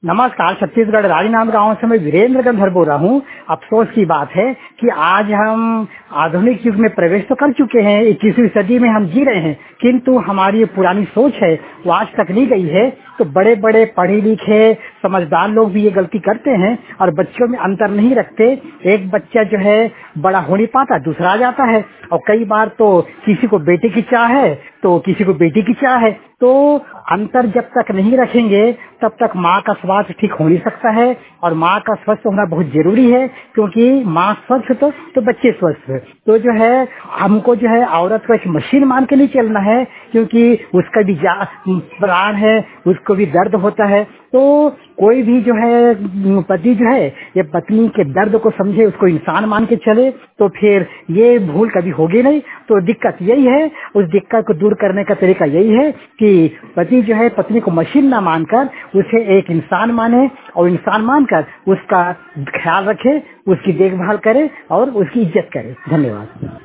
नमस्कार। छत्तीसगढ़ रानीनांद गांव से मैं वीरेंद्र गंधर बोल रहा हूँ। अफसोस की बात है कि आज हम आधुनिक युग में प्रवेश तो कर चुके हैं, 21वीं सदी में हम जी रहे हैं, किंतु हमारी ये पुरानी सोच है वो आज तक नहीं गई है। तो बड़े बड़े पढ़े लिखे समझदार लोग भी ये गलती करते हैं और बच्चों में अंतर नहीं रखते। एक बच्चा जो है बड़ा हो नहीं पाता, दूसरा आ जाता है। और कई बार तो किसी को बेटे की चाह है तो किसी को बेटी की चाह है। तो अंतर जब तक नहीं रखेंगे तब तक माँ का स्वास्थ्य ठीक हो नहीं सकता है। और माँ का स्वस्थ होना बहुत जरूरी है, क्योंकि माँ स्वस्थ तो बच्चे स्वस्थ। तो जो है हमको जो है औरत को एक मशीन मान के नहीं चलना है, क्योंकि उसका भी प्राण है, उसको भी दर्द होता है। तो कोई भी जो है पति जो है ये पत्नी के दर्द को समझे, उसको इंसान मान के चले, तो फिर ये भूल कभी होगी नहीं। तो दिक्कत यही है, उस दिक्कत को दूर करने का तरीका यही है कि पति जो है पत्नी को मशीन ना मानकर उसे एक इंसान माने और इंसान मानकर उसका ख्याल रखे, उसकी देखभाल करे और उसकी इज्जत करे। धन्यवाद।